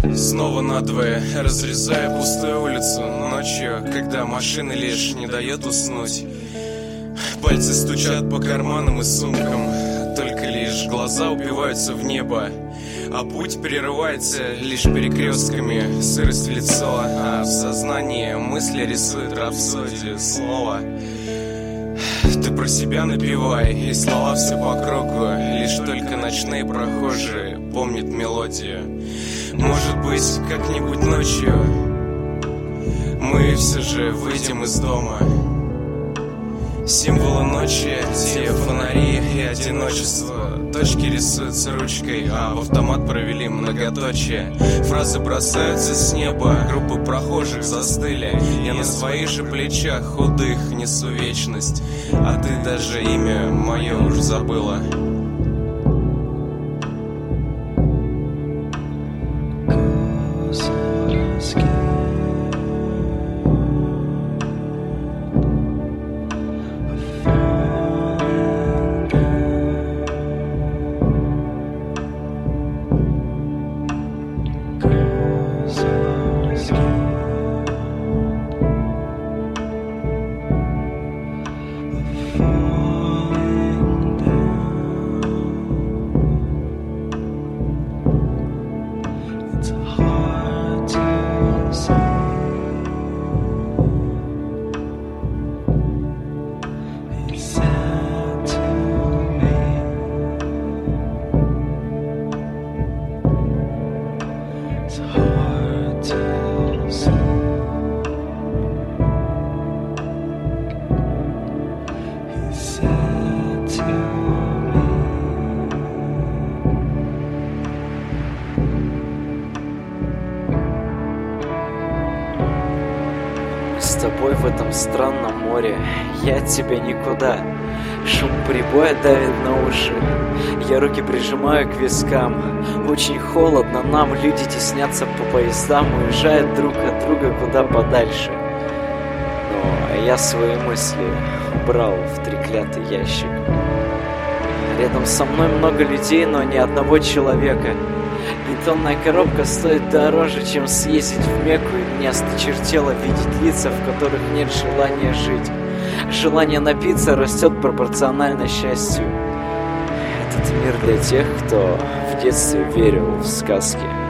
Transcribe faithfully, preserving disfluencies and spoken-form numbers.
Снова надвое разрезая пустую улицу ночью, когда машины лишь не дает уснуть. Пальцы стучат по карманам и сумкам, только лишь глаза упиваются в небо. А путь прерывается лишь перекрестками. Сырость в лицо, а в сознании мысли рисуют рапсодию слова. Ты про себя напевай, и слова все по кругу. Лишь только ночные прохожие помнят мелодию. Может быть, как-нибудь ночью мы все же выйдем из дома. Символы ночи, те фонари и одиночество. Точки рисуются ручкой, а в автомат провели многоточие. Фразы бросаются с неба, группы прохожих застыли. Я на своих же плечах худых несу вечность, а ты даже имя мое уж забыла. С тобой в этом странном море, я от тебя никуда. Шум прибоя давит на уши, я руки прижимаю к вискам. Очень холодно нам, люди теснятся по поездам, уезжают друг от друга куда подальше. Но я свои мысли убрал в треклятый ящик. Рядом со мной много людей, но ни одного человека. Бетонная коробка стоит дороже, чем съездить в Мекку, и мне осточертело видеть лица, в которых нет желания жить. Желание напиться растет пропорционально счастью. Этот мир для тех, кто в детстве верил в сказки.